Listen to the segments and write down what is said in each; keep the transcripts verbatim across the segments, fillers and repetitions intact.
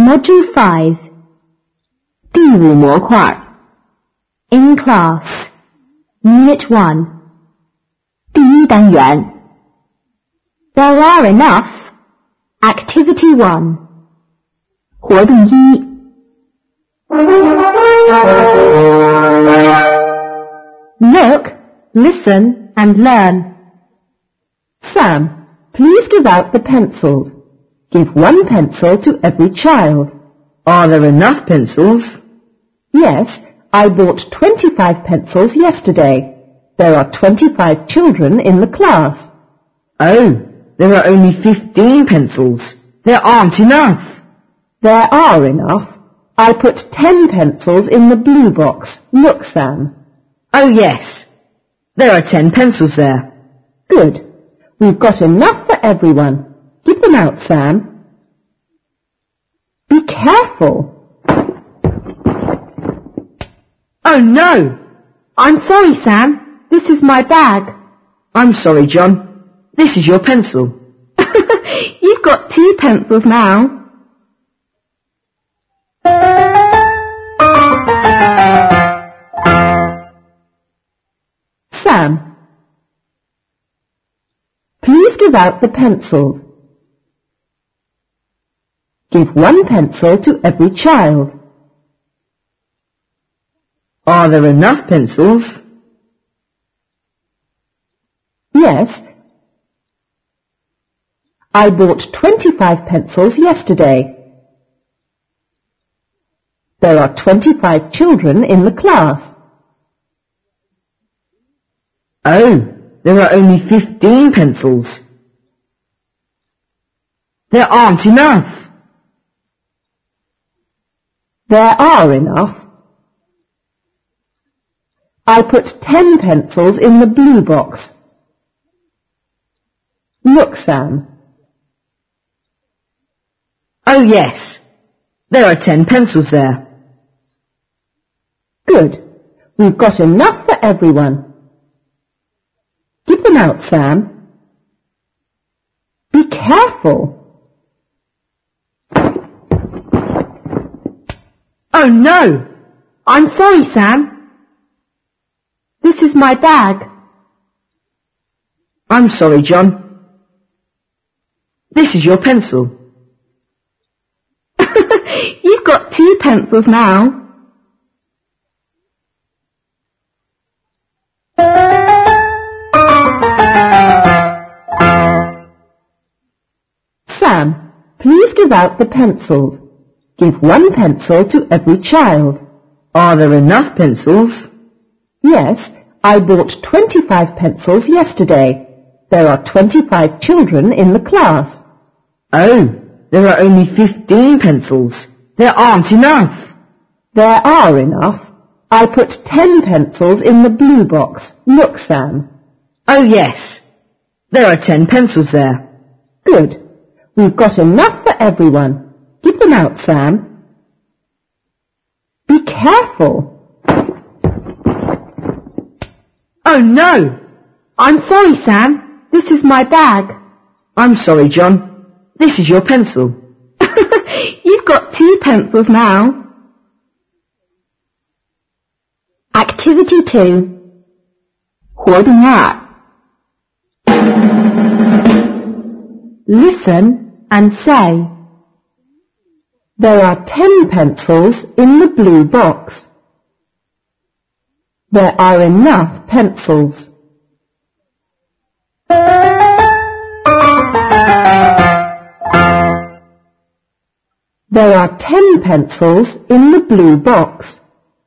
Module five. 第五模块 In class. Unit one. 第一单元 There are enough. Activity one. 活动一 Look, listen and learn. Sam, please give out the pencils. Give one pencil to every child. Are there enough pencils? Yes, I bought twenty-five pencils yesterday. There are twenty-five children in the class. Oh, there are only fifteen pencils. There aren't enough. There are enough. I put ten pencils in the blue box. Look, Sam. Oh, yes. There are ten pencils there. Good. We've got enough for everyone. Give them out, Sam. Be careful. Oh, no! I'm sorry, Sam. This is my bag. I'm sorry, John. This is your pencil. You've got two pencils now. Sam, please give out the pencils. Give one pencil to every child. Are there enough pencils? Yes. I bought twenty-five pencils yesterday. There are twenty-five children in the class. Oh, there are only fifteen pencils. There aren't enough. There are enough. I put ten pencils in the blue box. Look, Sam. Oh, yes. There are ten pencils there. Good. We've got enough for everyone. Give them out, Sam. Be careful. Oh, no! I'm sorry, Sam. This is my bag. I'm sorry, John. This is your pencil. You've got two pencils now. Sam, please give out the pencils. Give one pencil to every child. Are there enough pencils? Yes, I bought twenty-five pencils yesterday. There are twenty-five children in the class. Oh, there are only fifteen pencils. There aren't enough. There are enough. I put ten pencils in the blue box. Look, Sam. Oh, yes. There are ten pencils there. Good. We've got enough for everyone. Give them out, Sam. Be careful. Oh, no! I'm sorry, Sam. This is my bag. I'm sorry, John. This is your pencil. You've got two pencils now. Activity two. 活动二 Listen and say. There are ten pencils in the blue box. There are enough pencils. There are ten pencils in the blue box.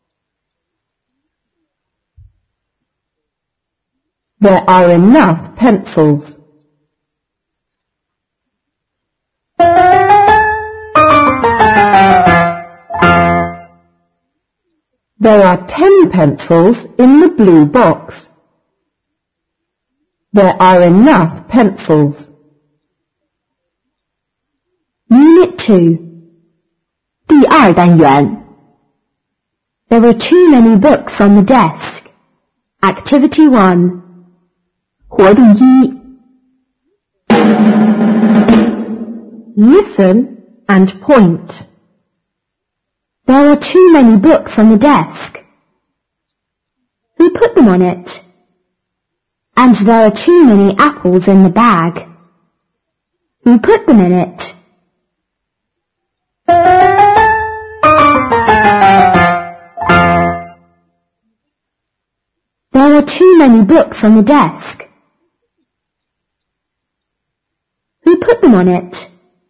There are enough pencils. There are ten pencils in the blue box. There are enough pencils. Unit two. 第二单元 There were too many books on the desk. Activity one. 活动一 Listen and point. There are too many books on the desk. Who put them on it? And there are too many apples in the bag. Who put them in it? There are too many books on the desk. Who put them on it?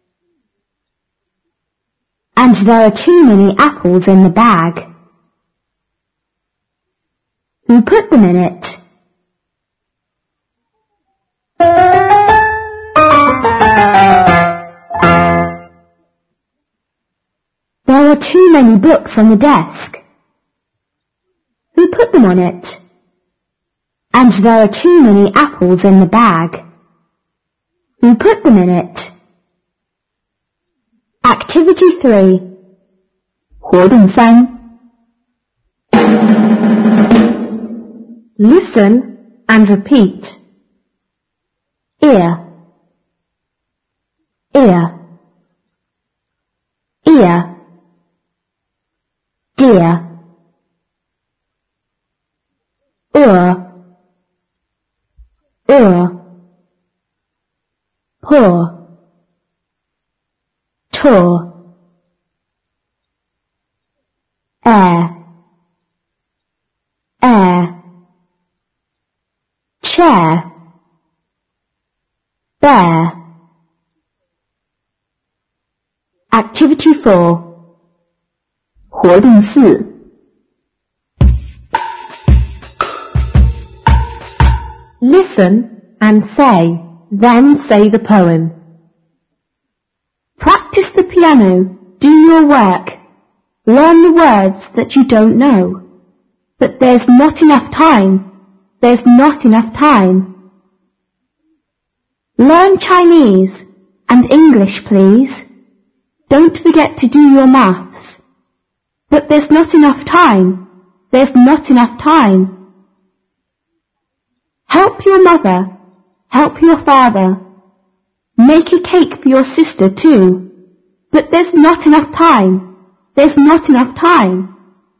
And there are too many apples in the bag. Who put them in it? There are too many books on the desk. Who put them on it? And there are too many apples in the bag. Who put them in it? Activity three. 活动三 Listen and repeat. Ear, ear, ear, dear, ur, ur, poor, tour, air, air, chair, bear. Activity four. 活动四 Listen and say, then say the poem. Practice the piano, do your work, learn the words that you don't know. But there's not enough time, there's not enough time. Learn Chinese and English, please. Don't forget to do your maths. But there's not enough time, there's not enough time. Help your mother, help your father. Make a cake for your sister too. But there's not enough time, there's not enough time.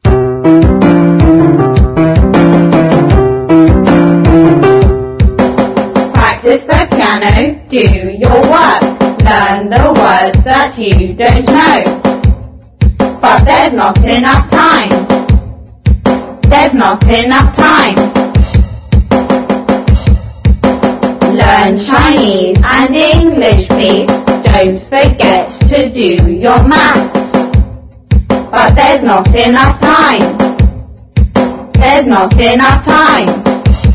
Practice the piano, do your work, learn the words that you don't know. But there's not enough time, there's not enough time. Learn Chinese and English, please. Don't forget to do your maths. But there's not enough time, there's not enough time.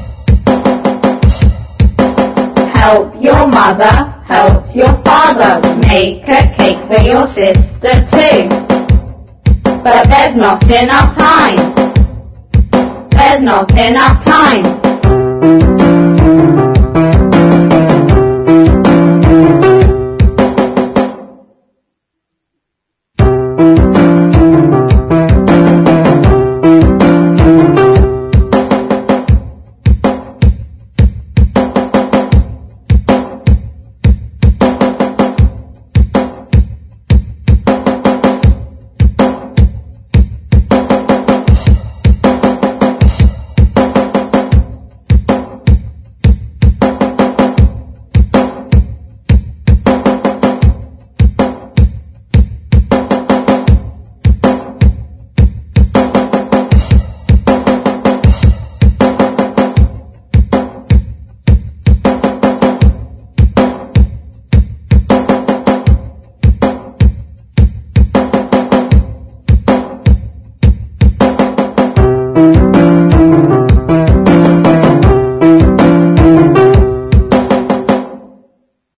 Help your mother, help your father. Make a cake for your sister too. But there's not enough time, there's not enough time.